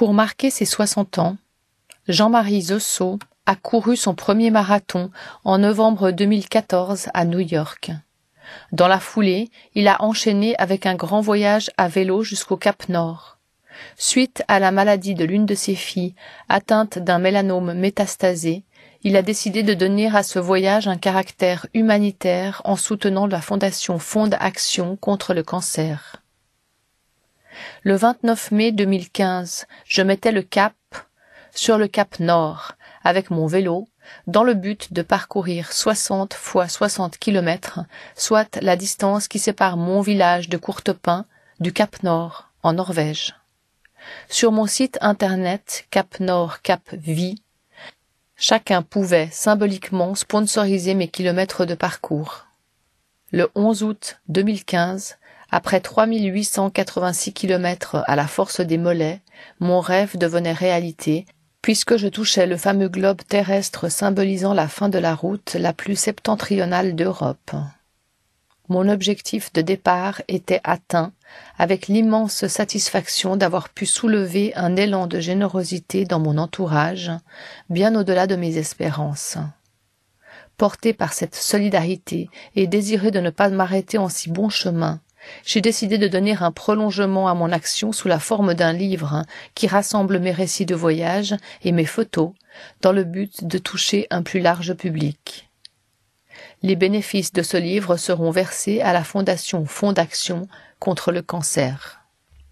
Pour marquer ses 60 ans, Jean-Marie Zeusseau a couru son premier marathon en novembre 2014 à New York. Dans la foulée, il a enchaîné avec un grand voyage à vélo jusqu'au Cap Nord. Suite à la maladie de l'une de ses filles, atteinte d'un mélanome métastasé, il a décidé de donner à ce voyage un caractère humanitaire en soutenant la fondation Fonds Action contre le cancer. Le 29 mai 2015, je mettais le cap sur le Cap Nord avec mon vélo dans le but de parcourir 60 fois 60 km, soit la distance qui sépare mon village de Courtepin du Cap Nord en Norvège. Sur mon site internet Cap Nord Cap Vie, chacun pouvait symboliquement sponsoriser mes kilomètres de parcours. Le 11 août 2015, après 3886 km à la force des mollets, mon rêve devenait réalité, puisque je touchais le fameux globe terrestre symbolisant la fin de la route la plus septentrionale d'Europe. Mon objectif de départ était atteint, avec l'immense satisfaction d'avoir pu soulever un élan de générosité dans mon entourage, bien au-delà de mes espérances. Porté par cette solidarité et désireux de ne pas m'arrêter en si bon chemin, j'ai décidé de donner un prolongement à mon action sous la forme d'un livre qui rassemble mes récits de voyage et mes photos dans le but de toucher un plus large public. Les bénéfices de ce livre seront versés à la Fondation Fonds d'Action contre le cancer.